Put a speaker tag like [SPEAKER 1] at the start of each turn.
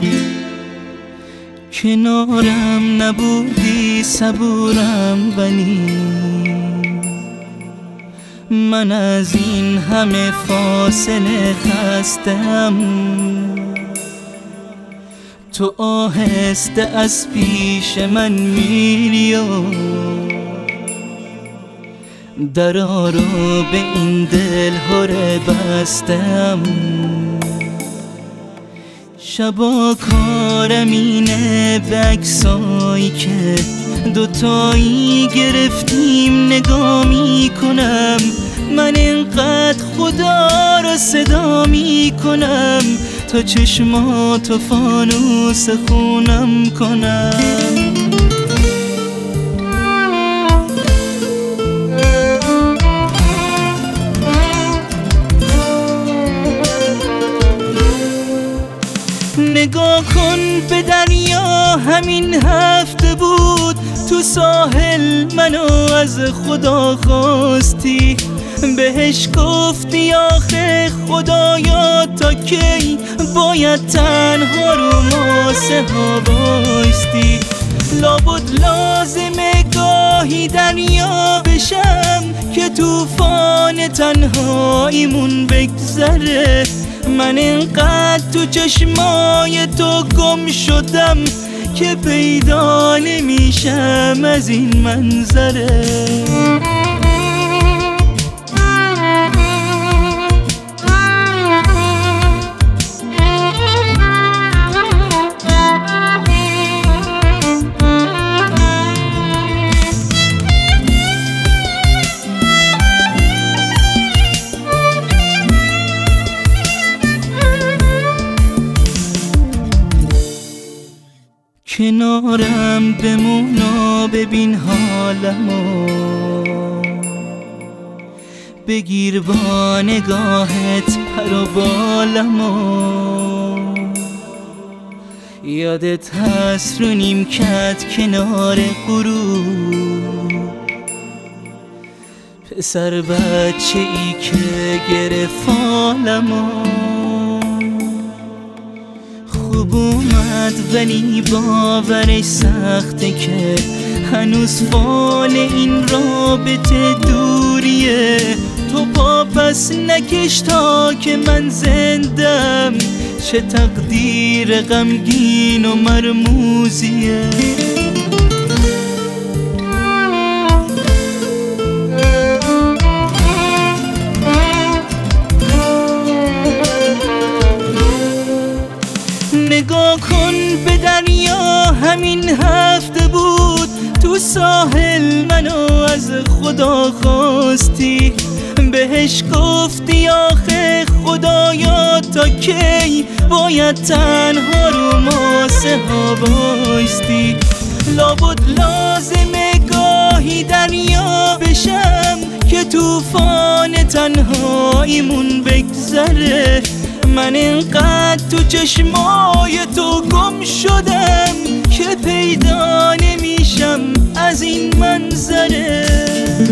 [SPEAKER 1] کنارم نبودی صبورم ولی من از این همه فاصله خستم. تو آهسته از پیش من میری و درا رو به این دل هره بستم. شبا کارم اینه به عکسایی که دوتایی گرفتیم نگاه میکنم. من اینقدر خدا رو صدا میکنم تا چشماتو فانوس خونم کنم. نگاه کن به دریا، همین هفته بود تو ساحل منو از خدا خواستی. بهش گفتی آخه خدایا تا کی باید تنها رو ماسه ها بایستی. لابد لازمه گاهی دریا بشم که توفان تنهاییمون بگذره. من اینقدر تو چشمای تو گم شدم که پیدا نمیشم از این منظره. کنارم بمونا ببین حالمو، بگیر با نگاهت پر و بالمو. یادت هست رو نیمکت کنار غروب پسر بچه ای که گرفت حالمو. خوب اومد ولی باورش سخته که هنوز فال این رابطه دوریه. تو پا پس نکش تا که من زندم، چه تقدیر غمگین و مرموزیه. نگاه کن به دریا، همین هفته بود تو ساحل منو از خدا خواستی. بهش گفتی آخه خدایا تا کی باید تنها رو ماسه ها بایستی. لابد لازمه گاهی دریا بشم که توفان تنهاییمون بگذره. من اینقدر تو چشمای تو گم شدم که پیدا نمیشم از این منظره.